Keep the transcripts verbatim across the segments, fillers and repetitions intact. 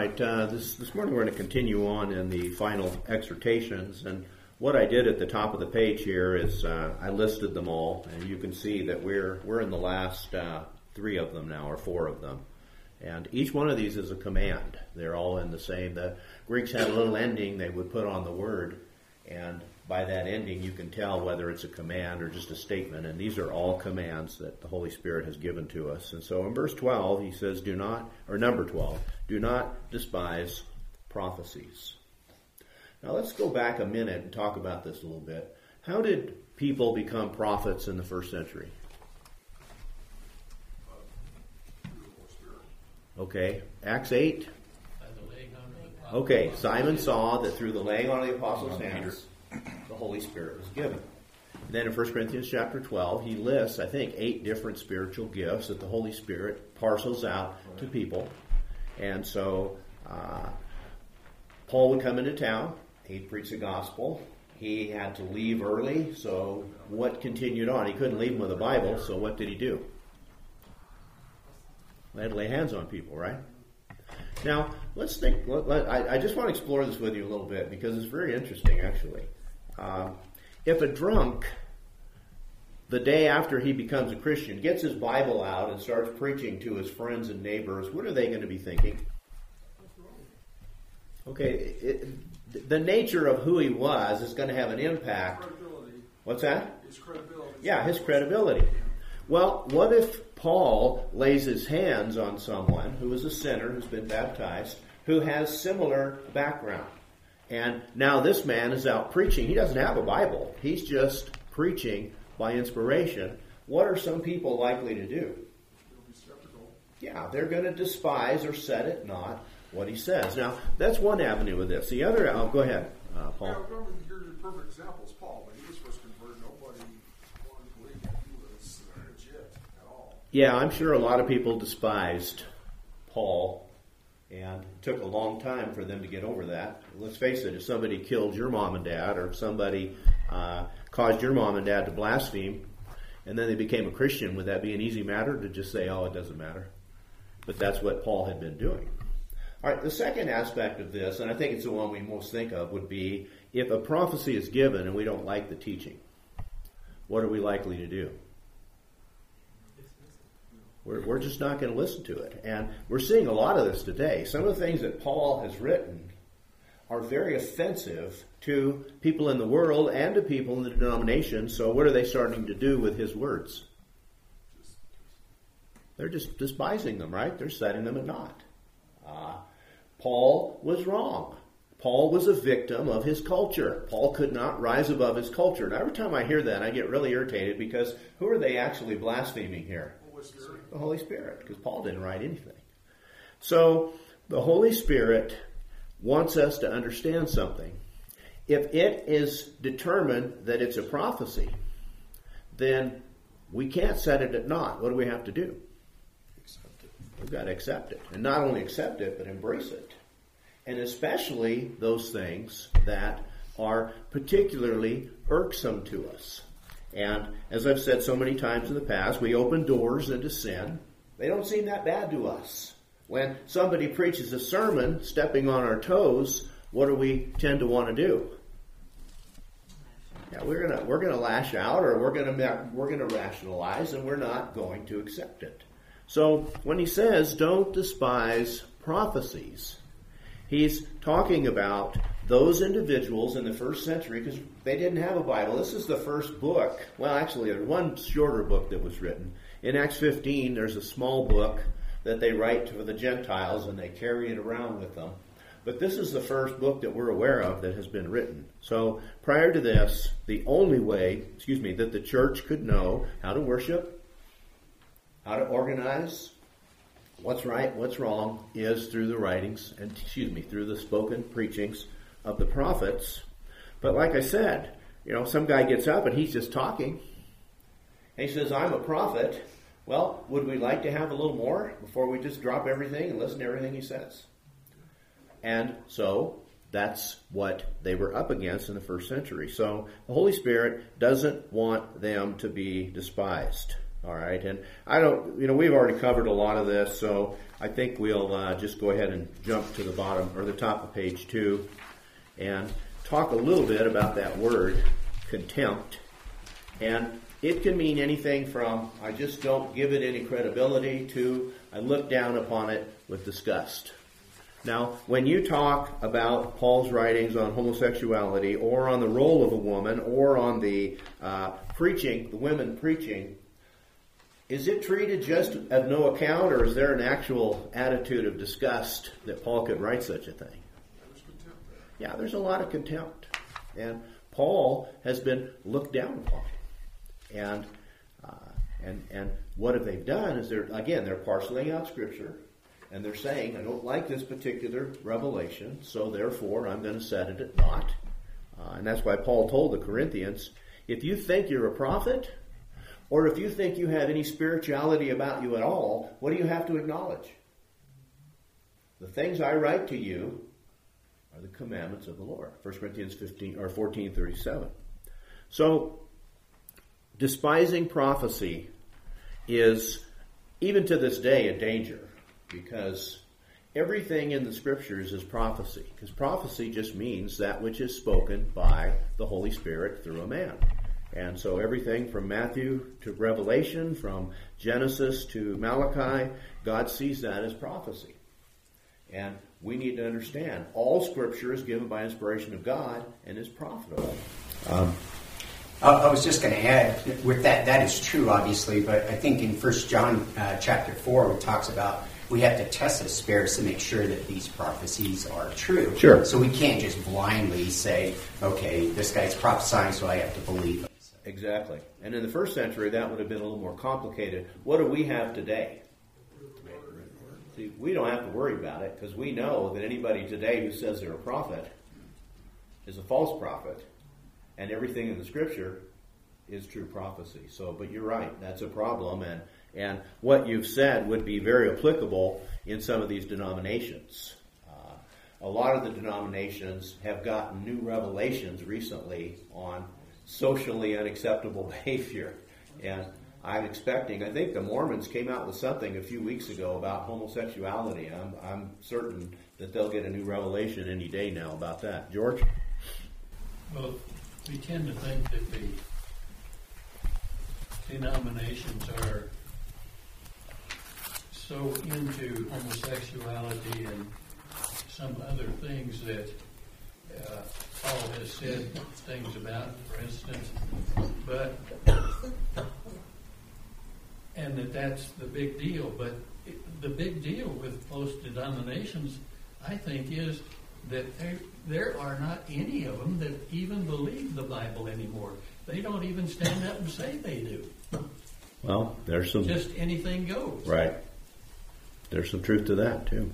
right, uh, this, this morning we're going to continue on in the final exhortations, and what I did at the top of the page here is uh, I listed them all, and you can see that we're we're in the last uh, three of them now, or four of them. And each one of these is a command. They're all in the same. The Greeks had a little ending they would put on the word, and by that ending you can tell whether it's a command or just a statement. And these are all commands that the Holy Spirit has given to us. And so in verse twelve he says, do not, or number twelve, do not despise prophecies. Now let's go back a minute and talk about this a little bit. How did people become prophets in the first century? Okay, Acts eight. Okay, Simon saw that through the laying on of the apostles' hands, the Holy Spirit was given. Then in First Corinthians chapter twelve, he lists, I think, eight different spiritual gifts that the Holy Spirit parcels out to people. And so uh, Paul would come into town. He'd preach the gospel. He had to leave early, so what continued on? He couldn't leave them with a Bible, so what did he do? They had to lay hands on people, right? Now, let's think. Let, let, I, I just want to explore this with you a little bit because it's very interesting, actually. Um, if a drunk, the day after he becomes a Christian, gets his Bible out and starts preaching to his friends and neighbors, what are they going to be thinking? Okay, it, the nature of who he was is going to have an impact. What's that? His credibility. Yeah, his credibility. Well, what if Paul lays his hands on someone who is a sinner, who's been baptized, who has similar background? And now this man is out preaching. He doesn't have a Bible. He's just preaching by inspiration. What are some people likely to do? They'll be skeptical. Yeah, they're going to despise or set at naught what he says. Now, that's one avenue of this. The other, oh, go ahead, uh, Paul. Yeah, remember, here's a perfect example is Paul. When he was first converted, nobody wanted to believe that he was legit at all. Yeah, I'm sure a lot of people despised Paul, and it took a long time for them to get over that. Let's face it, if somebody killed your mom and dad, or if somebody uh, caused your mom and dad to blaspheme, and then they became a Christian, would that be an easy matter to just say, oh, it doesn't matter? But that's what Paul had been doing. All right, the second aspect of this, and I think it's the one we most think of, would be if a prophecy is given and we don't like the teaching, what are we likely to do? We're, we're just not going to listen to it. And we're seeing a lot of this today. Some of the things that Paul has written are very offensive to people in the world and to people in the denomination. So what are they starting to do with his words? They're just despising them, right? They're setting them at naught. Uh, Paul was wrong. Paul was a victim of his culture. Paul could not rise above his culture. And every time I hear that, I get really irritated because who are they actually blaspheming here? Holy Spirit. The Holy Spirit, because Paul didn't write anything. So the Holy Spirit wants us to understand something. If it is determined that it's a prophecy, then we can't set it at naught. What do we have to do? Accept it. We've got to accept it. And not only accept it, but embrace it. And especially those things that are particularly irksome to us. And as I've said so many times in the past, we open doors into sin. They don't seem that bad to us. When somebody preaches a sermon stepping on our toes, what do we tend to want to do? Yeah, we're gonna we're gonna lash out, or we're gonna we're gonna rationalize, and we're not going to accept it. So when he says, "Don't despise prophecies," he's talking about those individuals in the first century, because they didn't have a Bible. This is the first book. Well, actually, there's one shorter book that was written. In Acts fifteen, there's a small book that they write to the Gentiles, and they carry it around with them. But this is the first book that we're aware of that has been written. So prior to this, the only way, excuse me, that the church could know how to worship, how to organize, what's right, what's wrong, is through the writings, and excuse me, through the spoken preachings of the prophets. But like I said, you know, some guy gets up and he's just talking. And he says, I'm a prophet. Well, would we like to have a little more before we just drop everything and listen to everything he says? And so that's what they were up against in the first century. So the Holy Spirit doesn't want them to be despised. All right, and I don't, you know, we've already covered a lot of this, so I think we'll uh, just go ahead and jump to the bottom or the top of page two and talk a little bit about that word, contempt. And it can mean anything from I just don't give it any credibility to I look down upon it with disgust. Now, when you talk about Paul's writings on homosexuality or on the role of a woman or on the uh, preaching, the women preaching, is it treated just of no account, or is there an actual attitude of disgust that Paul could write such a thing? There's contempt there. Yeah, there's a lot of contempt. And Paul has been looked down upon. And uh, and and what have they done is they're, again, they're parceling out Scripture, and they're saying, I don't like this particular revelation, so therefore I'm going to set it at naught. Uh, and that's why Paul told the Corinthians, if you think you're a prophet, or if you think you have any spirituality about you at all, what do you have to acknowledge? The things I write to you are the commandments of the Lord. First Corinthians fifteen or fourteen thirty-seven. So, despising prophecy is, even to this day, a danger, because everything in the Scriptures is prophecy. Because prophecy just means that which is spoken by the Holy Spirit through a man. And so everything from Matthew to Revelation, from Genesis to Malachi, God sees that as prophecy. And we need to understand all Scripture is given by inspiration of God and is profitable. Um, I I was just going to add, with that, that is true, obviously, but I think in First John uh, chapter four, it talks about we have to test the spirits to make sure that these prophecies are true. Sure. So we can't just blindly say, okay, this guy's prophesying, so I have to believe him. Exactly. And in the first century, that would have been a little more complicated. What do we have today? See, we don't have to worry about it because we know that anybody today who says they're a prophet is a false prophet, and everything in the Scripture is true prophecy. So, but you're right, that's a problem, and and what you've said would be very applicable in some of these denominations. Uh, a lot of the denominations have gotten new revelations recently on socially unacceptable behavior. And I'm expecting, I think the Mormons came out with something a few weeks ago about homosexuality. I'm, I'm certain that they'll get a new revelation any day now about that. George? Well, we tend to think that the denominations are so into homosexuality and some other things that uh, Paul has said things about, for instance, but and that that's the big deal. But it, the big deal with most denominations, I think, is that there, there are not any of them that even believe the Bible anymore. They don't even stand up and say they do. Well, there's some... Just anything goes. Right. There's some truth to that, too.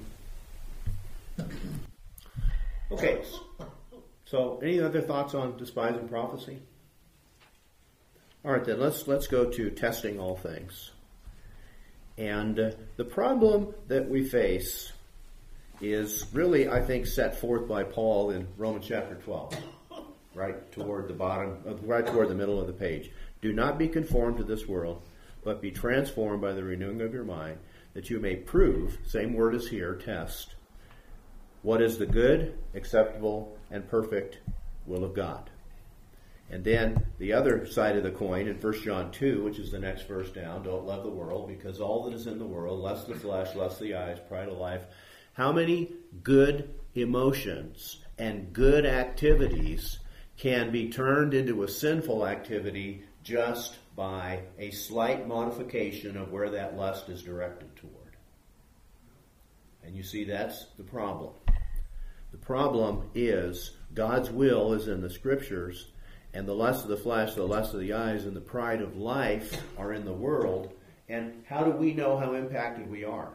Okay. So, any other thoughts on despising prophecy? All right, then, let's let's go to testing all things. And uh, the problem that we face is really, I think, set forth by Paul in Romans chapter twelve, right toward the bottom, right toward the middle of the page. Do not be conformed to this world, but be transformed by the renewing of your mind, that you may prove, same word as here, test, what is the good, acceptable, and perfect will of God. And then the other side of the coin in First John two, which is the next verse down, don't love the world, because all that is in the world, lust of the flesh, lust of the eyes, pride of life. How many good emotions and good activities can be turned into a sinful activity just by a slight modification of where that lust is directed toward? And you see, that's the problem. The problem is God's will is in the Scriptures, and the lust of the flesh, the lust of the eyes, and the pride of life are in the world. And how do we know how impacted we are?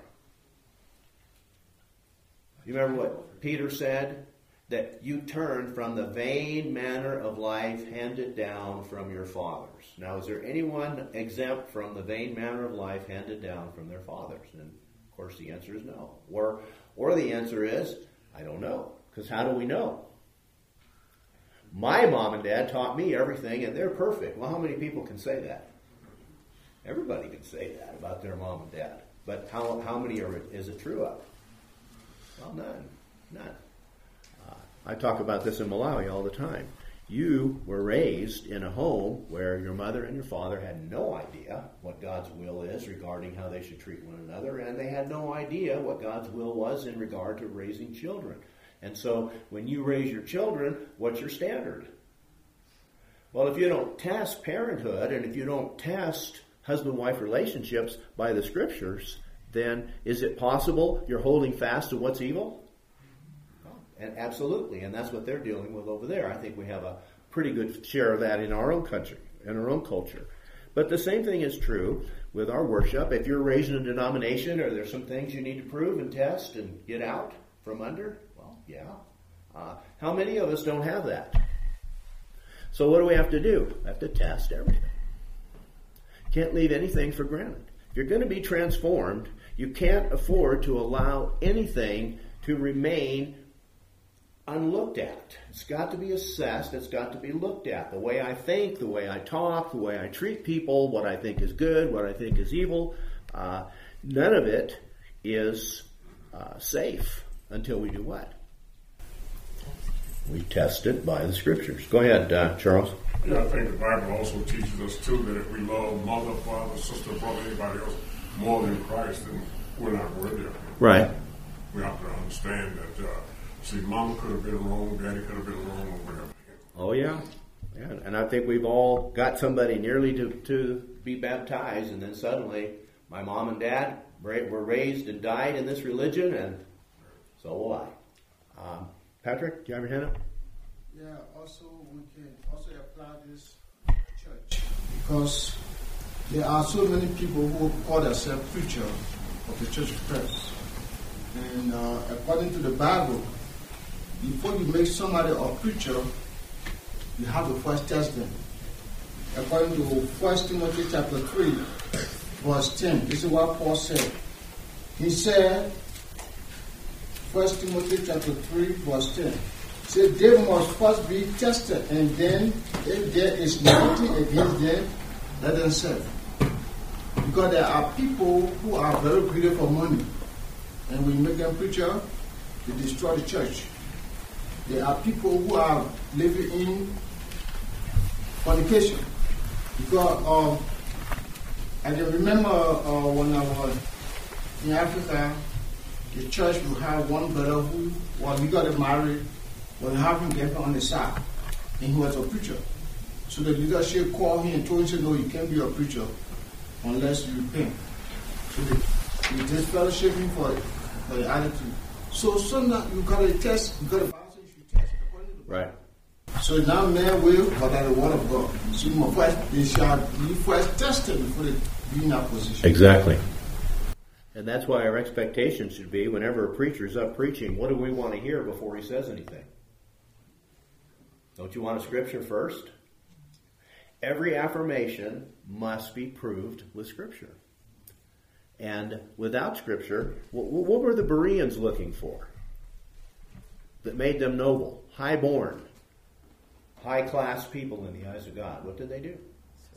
You remember what Peter said? That you turn from the vain manner of life handed down from your fathers. Now, is there anyone exempt from the vain manner of life handed down from their fathers? And, of course, the answer is no. Or, or the answer is, I don't know. Because how do we know? My mom and dad taught me everything, and they're perfect. Well, how many people can say that? Everybody can say that about their mom and dad. But how how many are is it true of? Well, none. None. Uh, I talk about this in Malawi all the time. You were raised in a home where your mother and your father had no idea what God's will is regarding how they should treat one another, and they had no idea what God's will was in regard to raising children. And so when you raise your children, what's your standard? Well, if you don't test parenthood, and if you don't test husband-wife relationships by the Scriptures, then is it possible you're holding fast to what's evil? And absolutely, and that's what they're dealing with over there. I think we have a pretty good share of that in our own country, in our own culture. But the same thing is true with our worship. If you're raised in a denomination, are there some things you need to prove and test and get out from under? Well, yeah. Uh, how many of us don't have that? So what do we have to do? We have to test everything. Can't leave anything for granted. If you're going to be transformed, you can't afford to allow anything to remain unlooked at. It's got to be assessed. It's got to be looked at. The way I think, the way I talk, the way I treat people, what I think is good, what I think is evil, uh, none of it is uh, safe until we do what? We test it by the Scriptures. Go ahead, uh, Charles. Yeah, I think the Bible also teaches us, too, that if we love mother, father, sister, brother, anybody else more than Christ, then we're not worthy of him. Right. We have to understand that, uh, see, mama could have been wrong, daddy could have been wrong, or whatever. Oh, yeah. Yeah. And I think we've all got somebody nearly to, to be baptized, and then suddenly my mom and dad were raised and died in this religion, and so will I. Um, Patrick, do you have your hand up? Yeah, also we can also apply this church because there are so many people who call themselves preacher of the Church of Christ. And uh, according to the Bible, before you make somebody a preacher, you have to first test them. According to First Timothy chapter three, verse ten, this is what Paul said. He said, First Timothy chapter three, verse ten. Say they must first be tested, and then if there is nothing against them, let them serve. Because there are people who are very greedy for money, and we make them preacher, they destroy the church. There are people who are living in fornication. Because um, I can remember uh, when I was in Africa, the church will have one brother who, well, he got married, was having girlfriend on the side, and he was a preacher. So the leadership called him and told him, no, you can't be a preacher unless you repent. So they, they disfellowship him for, for the attitude. So sometimes you got to test, you got to balance, you should test according to the Right. So now man will, but by the word of God. So you must first, they shall be first tested before they be in that position. Exactly. And that's why our expectation should be, whenever a preacher is up preaching, what do we want to hear before he says anything? Don't you want a scripture first? Every affirmation must be proved with Scripture. And without Scripture, what were the Bereans looking for that made them noble, high-born, high-class people in the eyes of God? What did they do?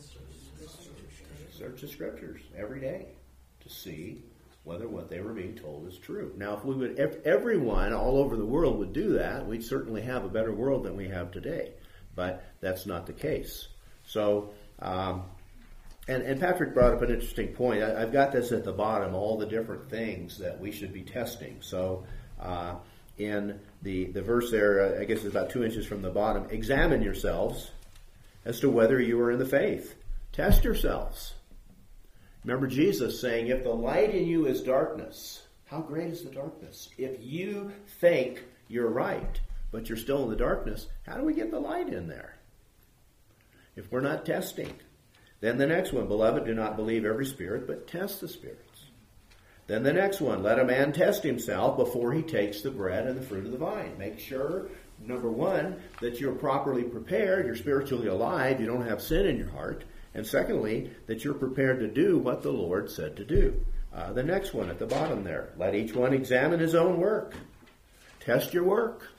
Search the Scriptures every day to see whether what they were being told is true. Now, if we would, if everyone all over the world would do that, we'd certainly have a better world than we have today. But that's not the case. So, um, and, and Patrick brought up an interesting point. I, I've got this at the bottom, all the different things that we should be testing. So, uh, in the, the verse there, I guess it's about two inches from the bottom, examine yourselves as to whether you are in the faith. Test yourselves. Remember Jesus saying, if the light in you is darkness, how great is the darkness? If you think you're right, but you're still in the darkness, how do we get the light in there? If we're not testing. Then the next one, beloved, do not believe every spirit, but test the spirits. Then the next one, let a man test himself before he takes the bread and the fruit of the vine. Make sure, number one, that you're properly prepared, you're spiritually alive, you don't have sin in your heart. And secondly, that you're prepared to do what the Lord said to do. Uh, the next one at the bottom there. Let each one examine his own work. Test your work.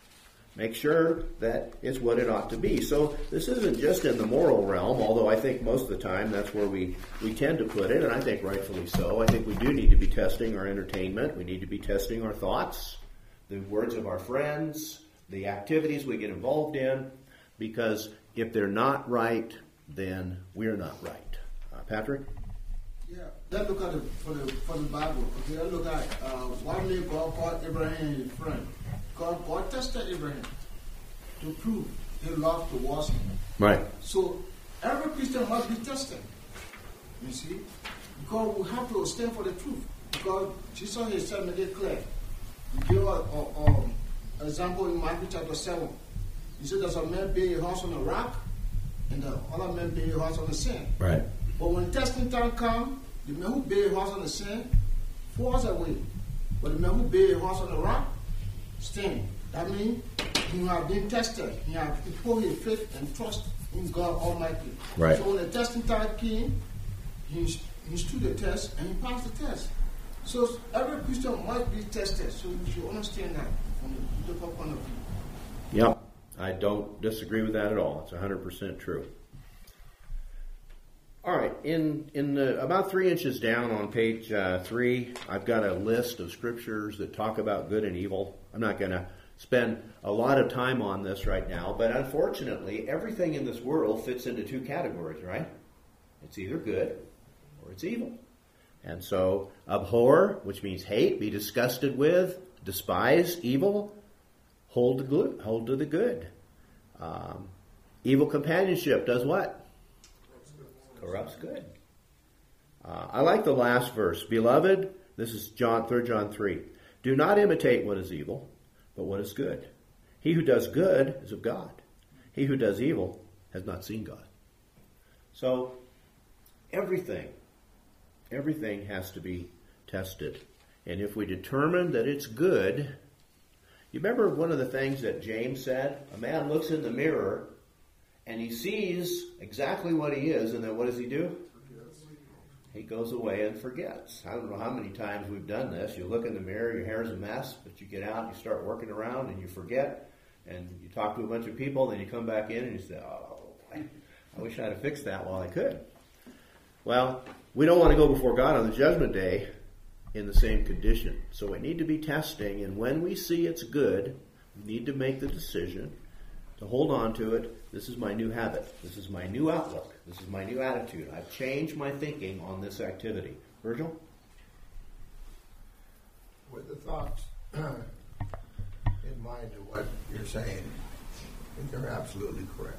Make sure that it's what it ought to be. So this isn't just in the moral realm, although I think most of the time that's where we, we tend to put it, and I think rightfully so. I think we do need to be testing our entertainment. We need to be testing our thoughts, the words of our friends, the activities we get involved in, because if they're not right, then we're not right. Uh, Patrick? Yeah, let's look at it for the for the Bible. Okay, let's look at uh, why did God call Abraham his friend? God, God tested Abraham to prove his love towards him. Right. So every Christian must be tested. You see, because we have to stand for the truth. Because Jesus himself made it clear. He gave us an example in Matthew chapter seven. He said, "There's a man build a house on a rock, and the other man build a house on the sand." Right. But when testing time comes, the man who build a house on the sand falls away. But the man who build a house on the rock stand. That means he have been tested. He have put his faith and trust in God Almighty. Right. So when the testing time came, he, he stood the test and he passed the test. So every Christian must be tested. So you should understand that from the biblical point of view. Yep. I don't disagree with that at all. It's one hundred percent true. All right, in in the, about three inches down on page uh, three, I've got a list of scriptures that talk about good and evil. I'm not going to spend a lot of time on this right now, but unfortunately, everything in this world fits into two categories, right? It's either good or it's evil. And so, abhor, which means hate, be disgusted with, despise evil, hold to good. Hold to the good. Um, evil companionship does what? Corrupts good. Uh, I like the last verse. Beloved, this is John, Third John three. Do not imitate what is evil, but what is good. He who does good is of God. He who does evil has not seen God. So, everything, everything has to be tested. And if we determine that it's good, you remember one of the things that James said? A man looks in the mirror and he sees exactly what he is, and then what does he do? He goes away and forgets. I don't know how many times we've done this. You look in the mirror, your hair's a mess, but you get out, you start working around, and you forget, and you talk to a bunch of people, then you come back in and you say, oh, I wish I'd have fixed that while I could. Well, we don't want to go before God on the judgment day in the same condition. So we need to be testing, and when we see it's good, we need to make the decision to hold on to it. This is my new habit. This is my new outlook. This is my new attitude. I've changed my thinking on this activity. Virgil? With the thoughts in mind of what you're saying, I think they're absolutely correct.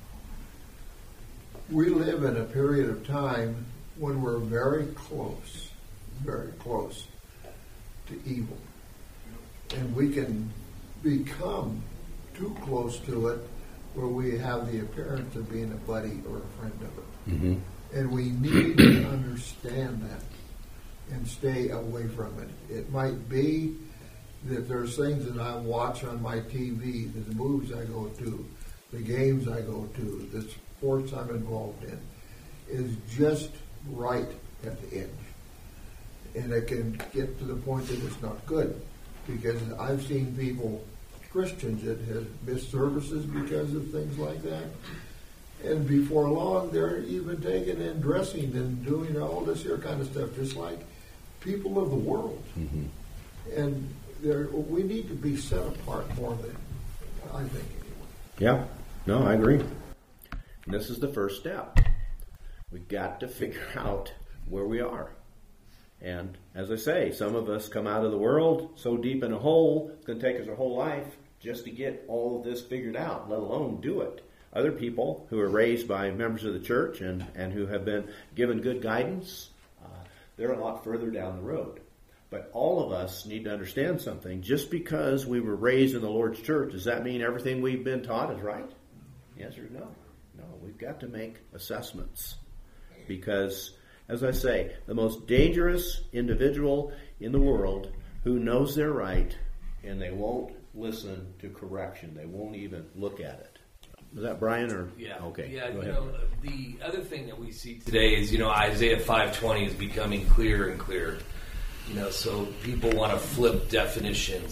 We live in a period of time when we're very close, very close to evil. And we can become too close to it where we have the appearance of being a buddy or a friend of it. Mm-hmm. And we need to understand that and stay away from it. It might be that there's things that I watch on my T V, the movies I go to, the games I go to, the sports I'm involved in, is just right at the edge. And it can get to the point that it's not good. Because I've seen people, Christians, that have missed services because of things like that. And before long, they're even taking in dressing and doing all this here kind of stuff, just like people of the world. Mm-hmm. And we need to be set apart more than, I think, anyway. Yeah, no, I agree. And this is the first step. We've got to figure out where we are. And as I say, some of us come out of the world so deep in a hole, it's going to take us our whole life just to get all of this figured out, let alone do it. Other people who are raised by members of the church and, and who have been given good guidance, uh, they're a lot further down the road. But all of us need to understand something. Just because we were raised in the Lord's church, does that mean everything we've been taught is right? Yes or no? No, we've got to make assessments. Because, as I say, the most dangerous individual in the world who knows they're right and they won't listen to correction. They won't even look at it. Was that Brian or? Yeah. Okay. Yeah. Go You ahead. know, the other thing that we see today is, you know, Isaiah five twenty is becoming clearer and clearer. You know, so people want to flip definitions.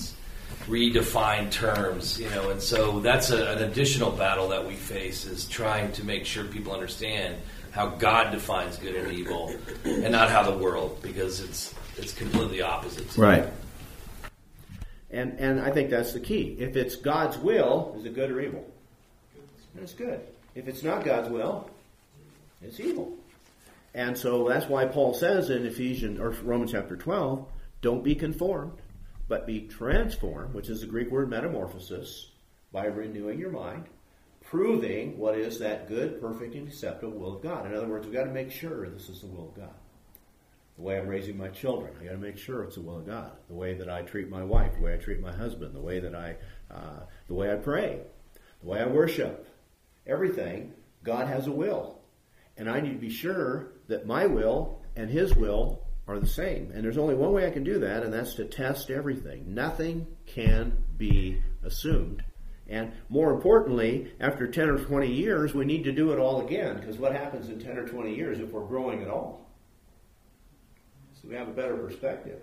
redefine terms, you know, and so that's a, an additional battle that we face, is trying to make sure people understand how God defines good and evil, and not how the world, because it's it's completely opposite. Right. And and I think that's the key. If it's God's will, is it good or evil? It's good. If it's not God's will, it's evil. And so that's why Paul says in Ephesians or Romans chapter twelve, don't be conformed, but be transformed, which is the Greek word metamorphosis, by renewing your mind, proving what is that good, perfect, and acceptable will of God. In other words, we've got to make sure this is the will of God. The way I'm raising my children, I got to make sure it's the will of God. The way that I treat my wife, the way I treat my husband, the way that I, uh, the way I pray, the way I worship, everything, God has a will. And I need to be sure that my will and His will are the same. And there's only one way I can do that, and that's to test everything. Nothing can be assumed. And more importantly, after ten or twenty years, we need to do it all again, because what happens in ten or twenty years if we're growing at all? So we have a better perspective.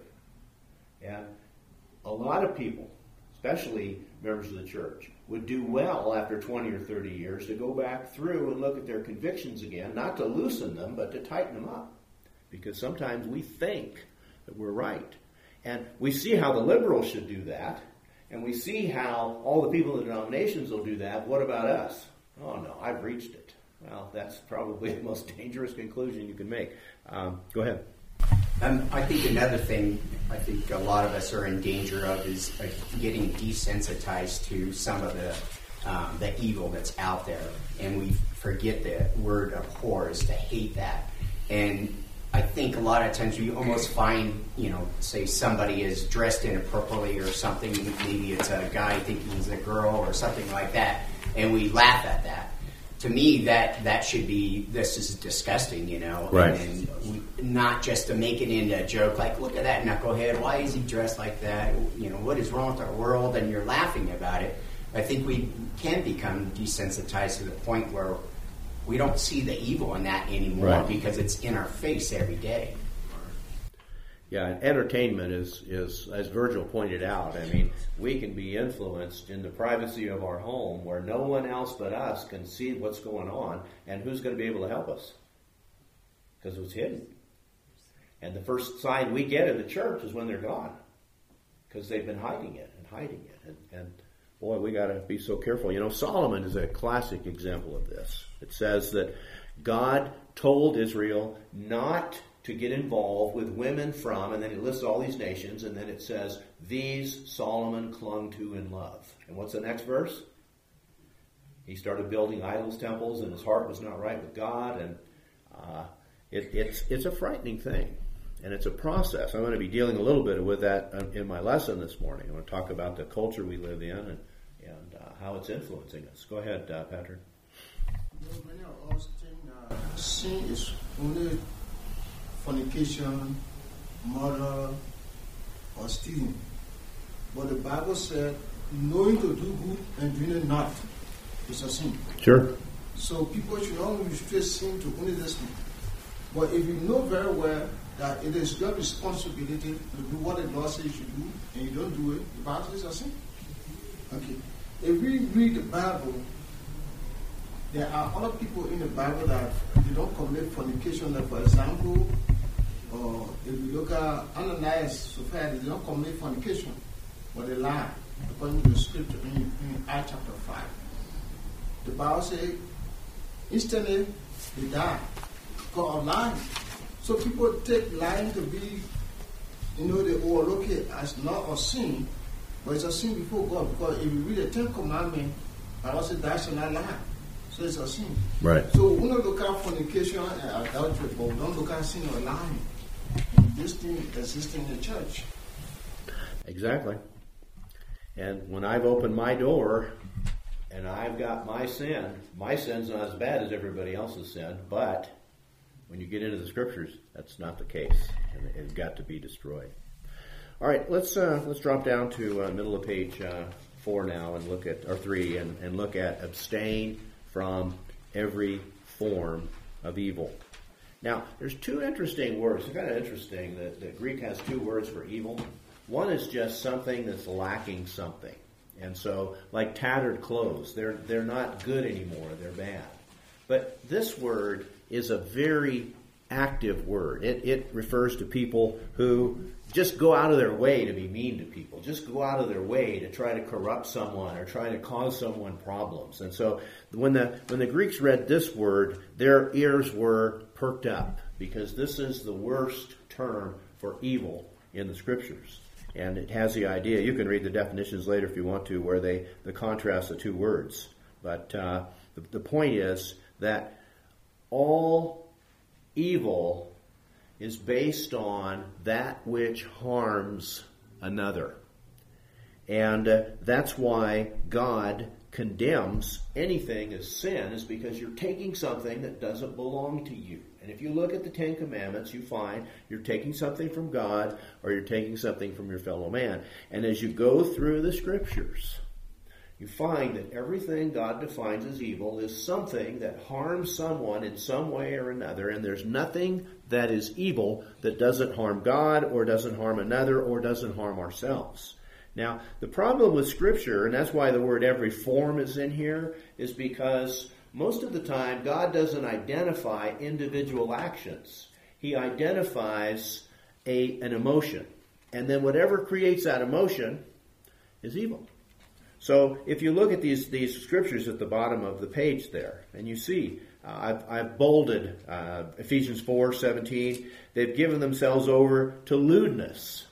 And a lot of people, especially members of the church, would do well after twenty or thirty years to go back through and look at their convictions again, not to loosen them, but to tighten them up. Because sometimes we think that we're right. And we see how the liberals should do that, and we see how all the people in the denominations will do that. What about us? Oh, no, I've reached it. Well, that's probably the most dangerous conclusion you can make. Um, go ahead. Um, I think another thing I think a lot of us are in danger of is uh, getting desensitized to some of the um, the evil that's out there, and we forget the word abhor is to hate that. And I think a lot of times we almost find, you know, say somebody is dressed inappropriately or something, maybe it's a guy thinking he's a girl or something like that, and we laugh at that. To me, that that should be, this is disgusting, you know, right. and, and we, not just to make it into a joke, like, look at that knucklehead, why is he dressed like that, you know, what is wrong with our world, and you're laughing about it. I think we can become desensitized to the point where we don't see the evil in that anymore, right. because it's in our face every day. Yeah, and entertainment is, is, as Virgil pointed out, I mean, we can be influenced in the privacy of our home where no one else but us can see what's going on, and who's going to be able to help us? Because it's hidden. And the first sign we get in the church is when they're gone, because they've been hiding it and hiding it. And, and boy, we got to be so careful. You know, Solomon is a classic example of this. It says that God told Israel not to get involved with women from, and then it lists all these nations, and then it says, these Solomon clung to in love. And what's the next verse? He started building idols, temples, and his heart was not right with God, and uh, it, it's it's a frightening thing, and it's a process. I'm going to be dealing a little bit with that in my lesson this morning. I want to talk about the culture we live in and, and uh, how it's influencing us. Go ahead, uh, Patrick. You know, many of us think uh, sin is only fornication, murder, or stealing. But the Bible said, knowing to do good and doing it not is a sin. Sure. So people should not restrict sin to only this thing. But if you know very well that it is your responsibility to do what the Lord says you should do, and you don't do it, the Bible says a sin. Okay. If we read the Bible, there are other people in the Bible that they don't commit fornication. Like for example, or if you look at Ananias, Sapphira, they don't commit fornication, but they lie, according to the scripture in, in Acts chapter five. The Bible says, instantly they die because of lying. So people take lying to be, you know, they overlook it as not a sin, but it's a sin before God. Because if you read the Ten Commandments, the Bible says, thou shalt not lie. So it's a sin. Right. So we don't look at fornication and adultery, but we don't look at sin or lying. And this thing exists in the church. Exactly. And when I've opened my door and I've got my sin, my sin's not as bad as everybody else's sin, but when you get into the scriptures, that's not the case, and it's got to be destroyed. All right, let's uh, let's drop down to uh, middle of page uh, four now and look at or three and, and look at abstain from every form of evil. Now, there's two interesting words. It's kind of interesting that, that Greek has two words for evil. One is just something that's lacking something. And so, like tattered clothes, they're they're not good anymore, they're bad. But this word is a very active word. It, it refers to people who just go out of their way to be mean to people, just go out of their way to try to corrupt someone or try to cause someone problems. And so when the when the Greeks read this word, their ears were perked up, because this is the worst term for evil in the Scriptures. And it has the idea, you can read the definitions later if you want to, where they, they contrast the two words. But uh, the, the point is that all evil is based on that which harms another. And uh, that's why God condemns anything as sin, is because you're taking something that doesn't belong to you. And if you look at the Ten Commandments, you find you're taking something from God or you're taking something from your fellow man. And as you go through the Scriptures, you find that everything God defines as evil is something that harms someone in some way or another, and there's nothing that is evil that doesn't harm God or doesn't harm another or doesn't harm ourselves. Now, the problem with Scripture, and that's why the word every form is in here, is because most of the time God doesn't identify individual actions. He identifies a, an emotion. And then whatever creates that emotion is evil. So if you look at these, these scriptures at the bottom of the page there, and you see, uh, I've, I've bolded uh, Ephesians four seventeen, they've given themselves over to lewdness.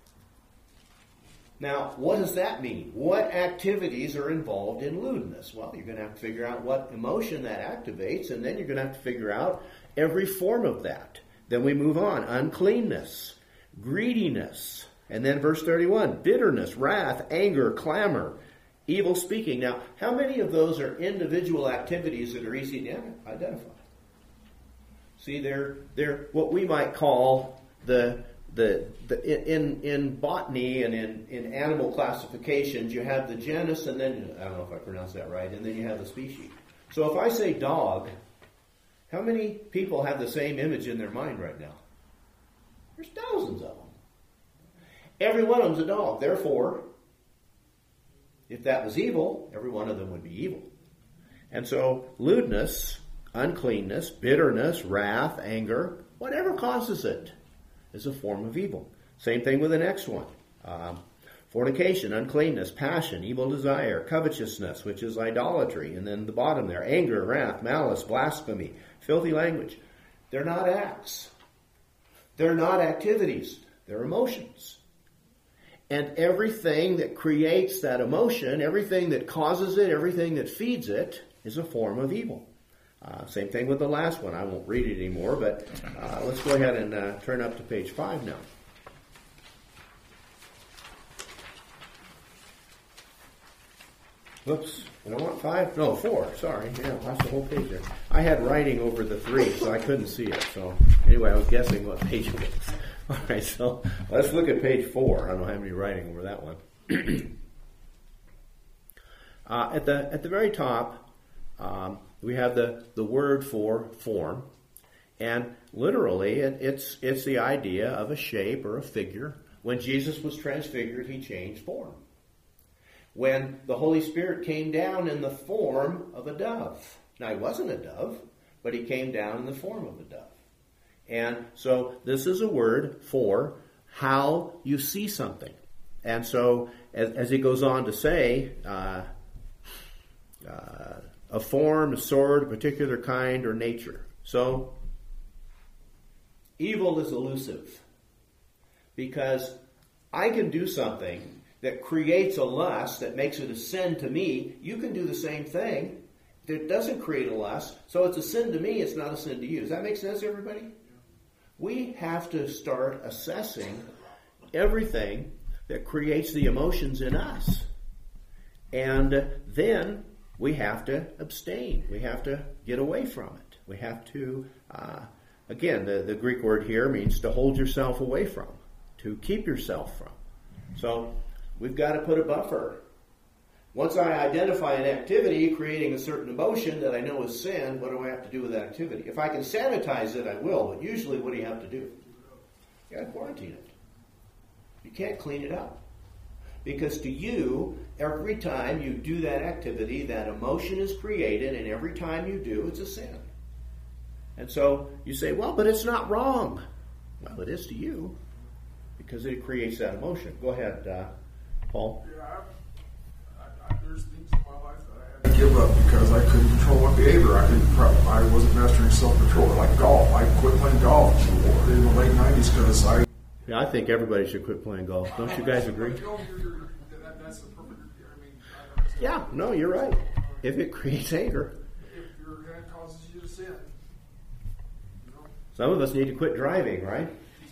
Now, what does that mean? What activities are involved in lewdness? Well, you're going to have to figure out what emotion that activates, and then you're going to have to figure out every form of that. Then we move on. Uncleanness, greediness, and then verse thirty-one, bitterness, wrath, anger, clamor, evil speaking. Now, how many of those are individual activities that are easy to identify? See, they're, they're what we might call the... The, the in in botany and in, in animal classifications, you have the genus, and then, I don't know if I pronounced that right, and then you have the species. So if I say dog, how many people have the same image in their mind right now? There's thousands of them. Every one of them's a dog. Therefore, if that was evil, every one of them would be evil. And so, lewdness, uncleanness, bitterness, wrath, anger, whatever causes it, is a form of evil. Same thing with the next one. Um, fornication, uncleanness, passion, evil desire, covetousness, which is idolatry. And then the bottom there, anger, wrath, malice, blasphemy, filthy language. They're not acts. They're not activities. They're emotions. And everything that creates that emotion, everything that causes it, everything that feeds it, is a form of evil. Uh, same thing with the last one. I won't read it anymore, but uh, let's go ahead and uh, turn up to page five now. Whoops. Did I want five? No, four. Sorry. Yeah, lost the whole page there. I had writing over the three, so I couldn't see it. So anyway, I was guessing what page it was. All right, so let's look at page four. I don't have any writing over that one. uh, at the at the very top, um, we have the, the word for form, and literally it, it's it's the idea of a shape or a figure. When Jesus was transfigured, he changed form. When the Holy Spirit came down in the form of a dove. Now, he wasn't a dove, but he came down in the form of a dove. And so this is a word for how you see something. And so as, as he goes on to say, uh, uh, a form, a sort, a particular kind or nature. So, evil is elusive. Because I can do something that creates a lust that makes it a sin to me. You can do the same thing that doesn't create a lust. So it's a sin to me, it's not a sin to you. Does that make sense, everybody? We have to start assessing everything that creates the emotions in us. And then we have to abstain. We have to get away from it. We have to, uh, again, the, the Greek word here means to hold yourself away from, to keep yourself from. So we've got to put a buffer. Once I identify an activity creating a certain emotion that I know is sin, what do I have to do with that activity? If I can sanitize it, I will, but usually what do you have to do? You got to quarantine it. You can't clean it up. Because to you, every time you do that activity, that emotion is created, and every time you do, it's a sin. And so you say, well, but it's not wrong. Well, it is to you, because it creates that emotion. Go ahead, uh, Paul. Yeah, I, I, I, there's things in my life that I had to give up because I couldn't control my behavior. I couldn't. I wasn't mastering self-control. Like golf, I quit playing golf in the late nineties because I. Yeah, I think everybody should quit playing golf. Don't you guys agree? Yeah, no, you're right. If it creates anger. If your hand causes you to sin. You know? Some of us need to quit driving, right?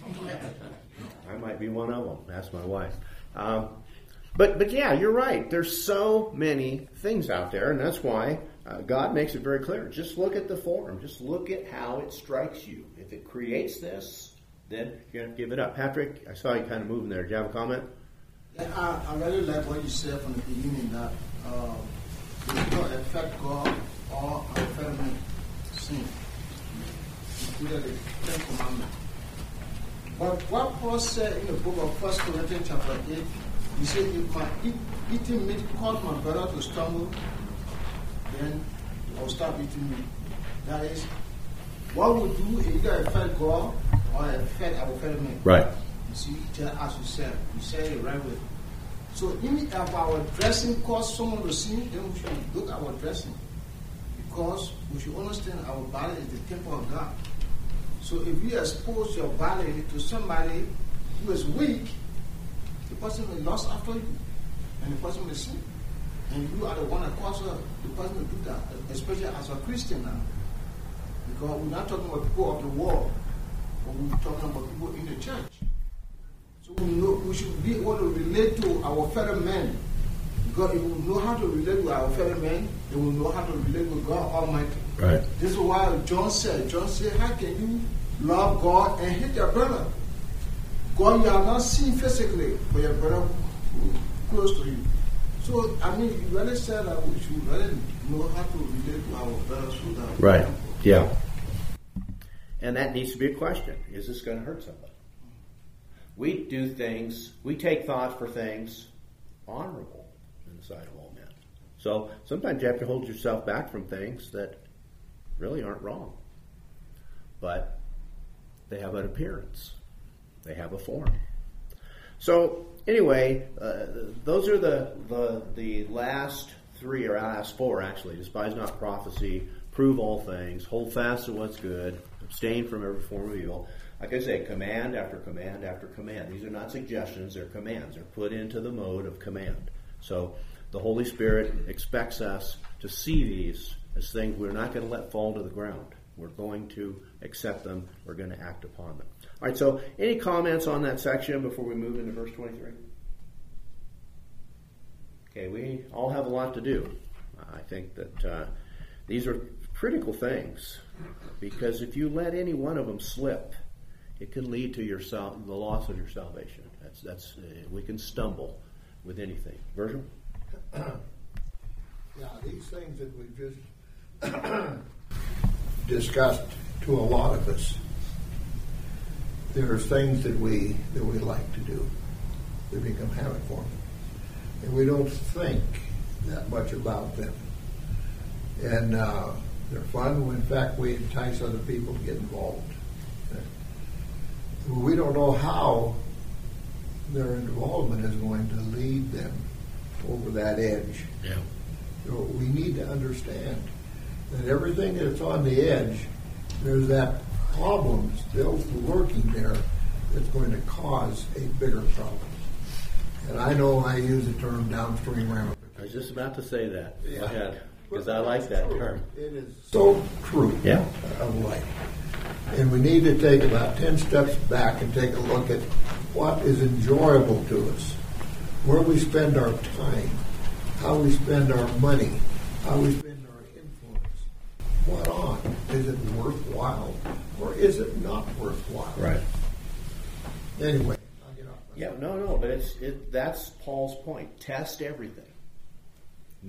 I might be one of them. Ask my wife. Um, but, but yeah, you're right. There's so many things out there, and that's why uh, God makes it very clear. Just look at the form. Just look at how it strikes you. If it creates this, then you're going to give it up. Patrick, I saw you kind of moving there. Do you have a comment? Yeah, I, I really like what you said from the beginning, that uh, it will not affect God or affect sin. Included the Ten Commandments. But what Paul said in the book of First Corinthians chapter eight, he said, if my eat, eating meat cause my brother to stumble, then I'll stop eating meat. That is, what we do either affect God or affect our fellow men. Right. You see, just as you said, you said it right way. So even if our dressing causes someone to sin, then we should look at our dressing. Because we should understand our body is the temple of God. So if you expose your body to somebody who is weak, the person will lust after you. And the person will sin. And you are the one that causes the person to do that, especially as a Christian now. Because we're not talking about people of the world, but we're talking about people in the church. So we, know, we should be able to relate to our fellow men. Because if we know how to relate with our fellow men, then we know how to relate with God Almighty. Right. This is why John said, John said, how can you love God and hate your brother? God, you are not seen physically, but your brother who is close to you. So, I mean, you really said that we should really know how to relate to our brothers who are. Right. Yeah. And that needs to be a question. Is this going to hurt somebody? We do things, we take thought for things honorable in the sight of all men. So sometimes you have to hold yourself back from things that really aren't wrong. But they have an appearance. They have a form. So anyway, uh, those are the, the the last three, or last four actually. Despise not prophecy, prove all things, hold fast to what's good, abstain from every form of evil. Like I say, command after command after command. These are not suggestions, they're commands. They're put into the mode of command. So the Holy Spirit expects us to see these as things we're not going to let fall to the ground. We're going to accept them. We're going to act upon them. All right, so any comments on that section before we move into verse twenty-three? Okay, we all have a lot to do. I think that uh, these are critical things, because if you let any one of them slip, it can lead to your sal- the loss of your salvation. That's that's uh, we can stumble with anything. Virgil? Yeah, these things that we've just discussed to a lot of us, there's things that we that we like to do. They become habit for me, and we don't think that much about them. And uh, they're fun. In fact, we entice other people to get involved. We don't know how their involvement is going to lead them over that edge. Yeah. So we need to understand that everything that's on the edge, there's that problem still lurking there that's going to cause a bigger problem. And I know I use the term downstream ramifications. I was just about to say that. Yeah. Go ahead, because I like that term. It is so true Yeah. of life. And we need to take about ten steps back and take a look at what is enjoyable to us, where we spend our time, how we spend our money, how we spend our influence. What on? Is it worthwhile or is it not worthwhile? Right. Anyway, I'll get off my Yeah, no, no, but it's it. That's Paul's point. Test everything.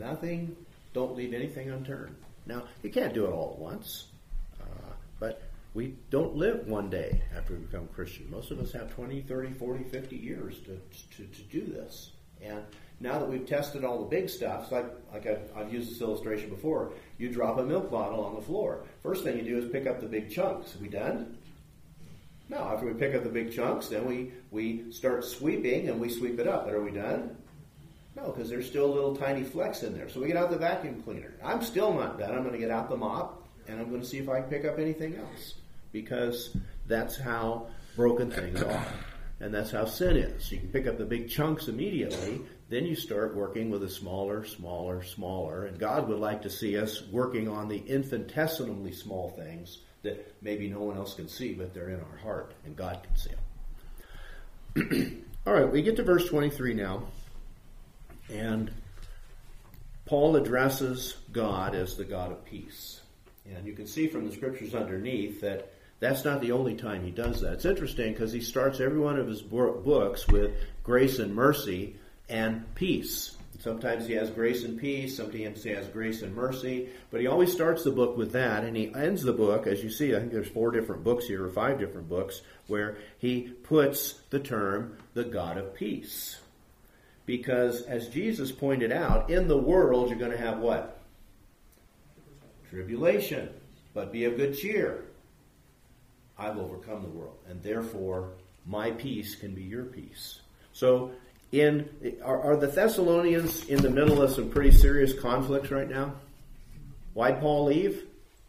Nothing. Don't leave anything unturned. Now, you can't do it all at once, uh, but We don't live one day after we become Christian. Most of us have twenty, thirty, forty, fifty years to, to, to do this. And now that we've tested all the big stuff, it's like, like I've, I've used this illustration before, you drop a milk bottle on the floor. First thing you do is pick up the big chunks. Are we done? No, after we pick up the big chunks, then we, we start sweeping and we sweep it up. But are we done? No, because there's still little tiny flecks in there. So we get out the vacuum cleaner. I'm still not done. I'm going to get out the mop and I'm going to see if I can pick up anything else. Because that's how broken things are. And that's how sin is. You can pick up the big chunks immediately, then you start working with the smaller, smaller, smaller. And God would like to see us working on the infinitesimally small things that maybe no one else can see, but they're in our heart, and God can see them. All right, we get to verse twenty-three now. And Paul addresses God as the God of peace. And you can see from the scriptures underneath that that's not the only time he does that. It's interesting because he starts every one of his books with grace and mercy and peace. Sometimes he has grace and peace, sometimes he has grace and mercy, but he always starts the book with that, and he ends the book, as you see, I think there's four different books here, or five different books, where he puts the term, the God of peace. Because, as Jesus pointed out, in the world you're going to have what? Tribulation. But be of good cheer. I've overcome the world, and therefore my peace can be your peace. So, in are, are the Thessalonians in the middle of some pretty serious conflicts right now? Why'd Paul leave?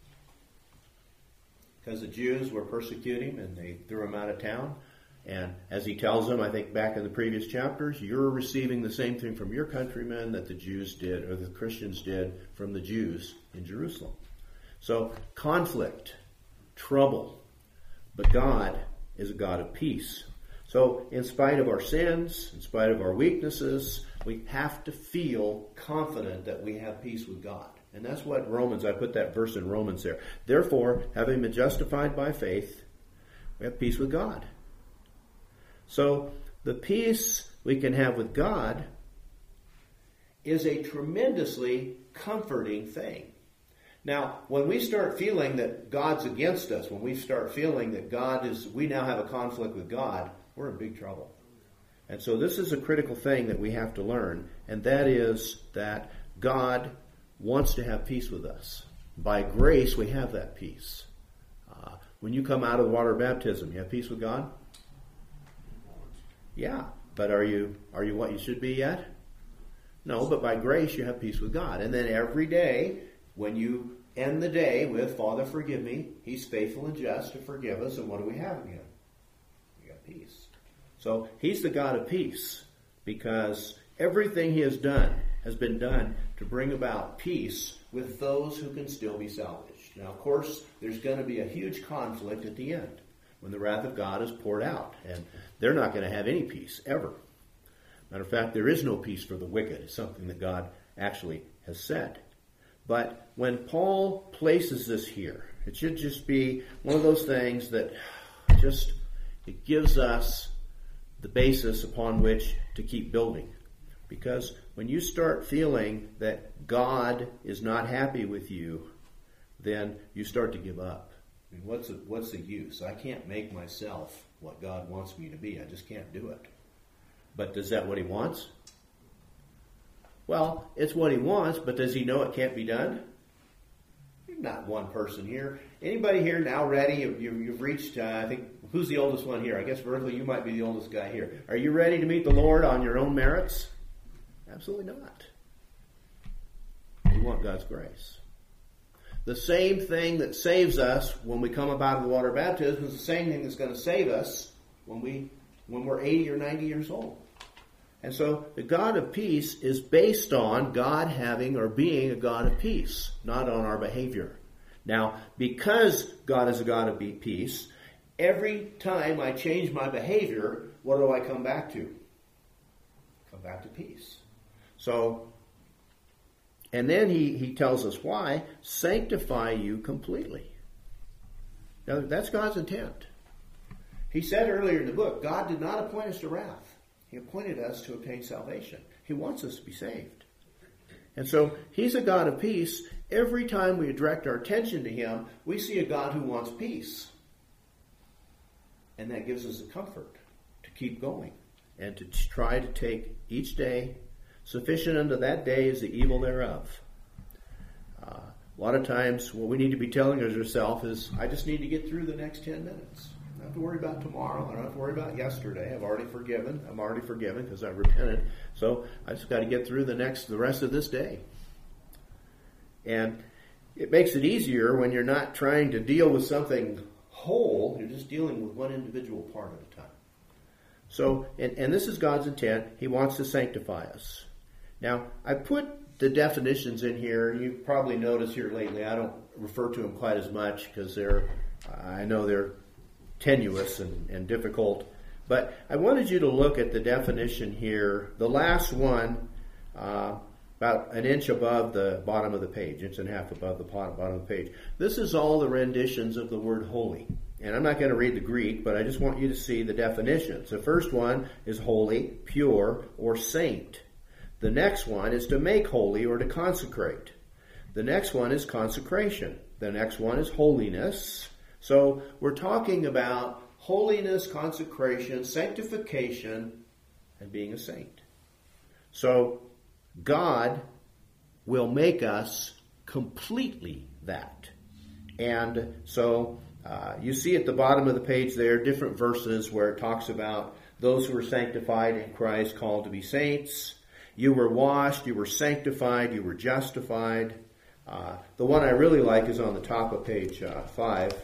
Because the Jews were persecuting him and they threw him out of town. And as he tells them, I think back in the previous chapters, you're receiving the same thing from your countrymen that the Jews did, or the Christians did from the Jews in Jerusalem. So, conflict, trouble. But God is a God of peace. So, in spite of our sins, in spite of our weaknesses, we have to feel confident that we have peace with God. And that's what Romans, I put that verse in Romans there. Therefore, having been justified by faith, we have peace with God. So, the peace we can have with God is a tremendously comforting thing. Now, when we start feeling that God's against us, when we start feeling that God is, we now have a conflict with God, we're in big trouble. And so this is a critical thing that we have to learn, and that is that God wants to have peace with us. By grace, we have that peace. Uh, when you come out of water baptism, you have peace with God? Yeah, but are you are you what you should be yet? No, but by grace, you have peace with God. And then every day, when you end the day with, Father, forgive me, He's faithful and just to forgive us, and what do we have again? We got peace. So He's the God of peace because everything He has done has been done to bring about peace with those who can still be salvaged. Now, of course, there's going to be a huge conflict at the end when the wrath of God is poured out, and they're not going to have any peace ever. Matter of fact, there is no peace for the wicked. It's something that God actually has said. But when Paul places this here, it should just be one of those things that just, it gives us the basis upon which to keep building. Because when you start feeling that God is not happy with you, then you start to give up. I mean, what's the, what's the use? I can't make myself what God wants me to be. I just can't do it. But is that what He wants? Well, it's what He wants, but does He know it can't be done? Not one person here. Anybody here now ready? You, you, you've reached, uh, I think, who's the oldest one here? I guess, Berkeley, you might be the oldest guy here. Are you ready to meet the Lord on your own merits? Absolutely not. We want God's grace. The same thing that saves us when we come up out of the water baptism is the same thing that's going to save us when, we, when we're eighty or ninety years old. And so the God of peace is based on God having or being a God of peace, not on our behavior. Now, because God is a God of peace, every time I change my behavior, what do I come back to? Come back to peace. So, and then he, he tells us why. Sanctify you completely. Now, that's God's intent. He said earlier in the book, God did not appoint us to wrath. He appointed us to obtain salvation. He wants us to be saved. And so, He's a God of peace. Every time we direct our attention to Him, we see a God who wants peace. And that gives us a comfort to keep going and to try to take each day. Sufficient unto that day is the evil thereof. Uh, a lot of times what we need to be telling ourselves is, I just need to get through the next ten minutes. I don't have to worry about tomorrow. I don't have to worry about yesterday. I've already forgiven. I'm already forgiven because I've repented. So I just got to get through the next, the rest of this day. And it makes it easier when you're not trying to deal with something whole. You're just dealing with one individual part at a time. So, and, and this is God's intent. He wants to sanctify us. Now, I put the definitions in here. You probably noticed here lately, I don't refer to them quite as much because they're, I know they're tenuous and, and difficult. But I wanted you to look at the definition here. The last one, uh, about an inch above the bottom of the page, inch and a half above the bottom of the page. This is all the renditions of the word holy. And I'm not going to read the Greek, but I just want you to see the definitions. The first one is holy, pure, or saint. The next one is to make holy or to consecrate. The next one is consecration. The next one is holiness. So we're talking about holiness, consecration, sanctification, and being a saint. So God will make us completely that. And so uh, you see at the bottom of the page there different verses where it talks about those who are sanctified in Christ called to be saints. You were washed, you were sanctified, you were justified. Uh, the one I really like is on the top of page uh, five.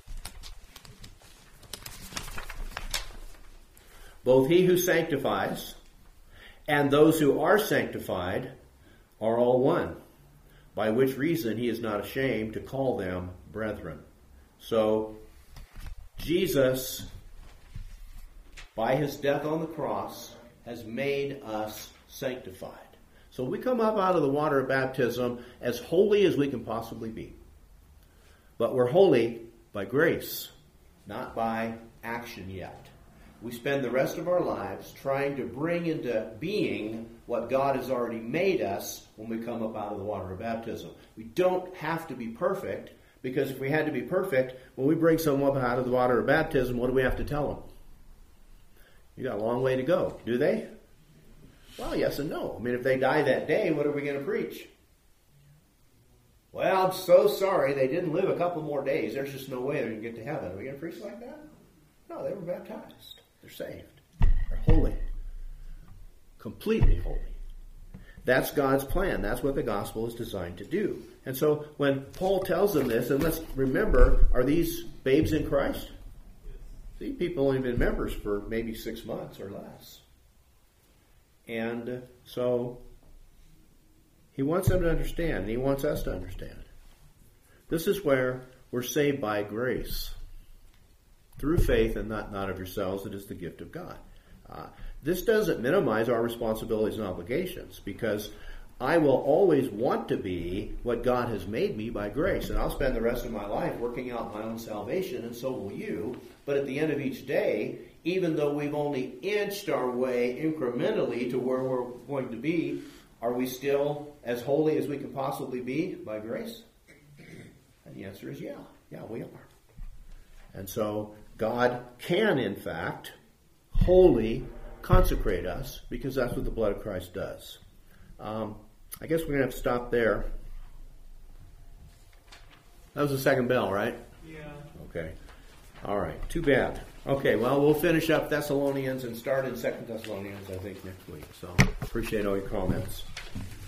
Both he who sanctifies and those who are sanctified are all one, by which reason he is not ashamed to call them brethren. So, Jesus, by his death on the cross, has made us sanctified. So we come up out of the water of baptism as holy as we can possibly be. But we're holy by grace, not by action yet. We spend the rest of our lives trying to bring into being what God has already made us when we come up out of the water of baptism. We don't have to be perfect, because if we had to be perfect, when we bring someone up out of the water of baptism, what do we have to tell them? You got a long way to go. Do they? Well, yes and no. I mean, if they die that day, what are we going to preach? Well, I'm so sorry they didn't live a couple more days. There's just no way they're going to get to heaven. Are we going to preach like that? No, they were baptized. They're saved. They're holy. Completely holy. That's God's plan. That's what the gospel is designed to do. And so when Paul tells them this, and let's remember, are these babes in Christ? These people only been members for maybe six months or less. And so he wants them to understand, and he wants us to understand. This is where we're saved by grace. Through faith, and not, not of yourselves, it is the gift of God. Uh, this doesn't minimize our responsibilities and obligations, because I will always want to be what God has made me by grace. And I'll spend the rest of my life working out my own salvation, and so will you. But at the end of each day, even though we've only inched our way incrementally to where we're going to be, are we still as holy as we can possibly be by grace? And the answer is yeah. Yeah, we are. And so God can, in fact, wholly consecrate us, because that's what the blood of Christ does. Um, I guess we're going to have to stop there. That was the second bell, right? Yeah. Okay. All right. Too bad. Okay, well, we'll finish up Thessalonians and start in Second Thessalonians, I think, next week. So appreciate all your comments.